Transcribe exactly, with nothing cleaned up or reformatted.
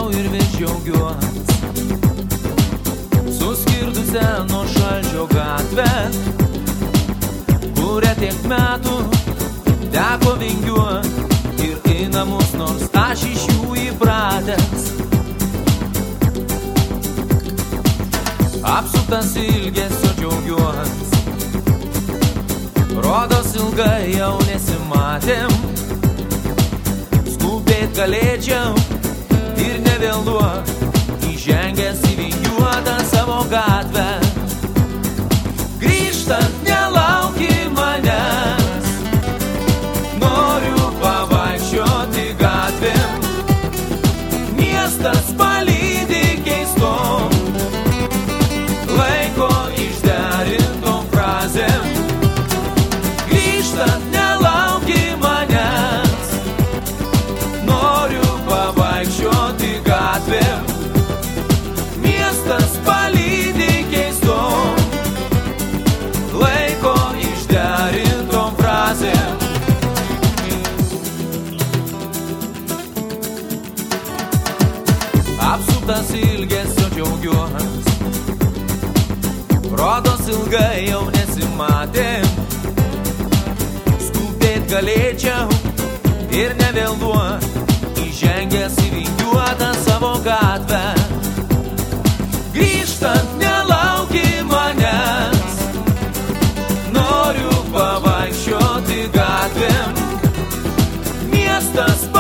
Laukiau ir vis džiaugiuos suskirdusią nuo šalčio gatvę, kuria tiek metų teko vingiuot ir į namus, nors aš iš jų įpratęs. Apsuptas ilgesio džiaugiuos, rodos ilgai jau nesimatėm, skubėt galėčiau ir nevėluot, įžengęs į vingiuotą savo gatvę. Grįžtant nelauki manęs, noriu pavaikščioti gatvėm, miestas palydi keistom, laiko išderintom frazėm. Grįžtant nelauki manęs, noriu pavaikščioti gatvėm, miestas palydi keistom, laiko išderintom frazėm. Apsuptas ilgesio džiaugiuos, rodos ilgai jau nesimatėm, skubėt galėčiau ir nevėluot, įžengęs į vingiuotą savo gatvę. Grįžtant nelauki manęs, noriu pavaikščioti gatvėm, miestas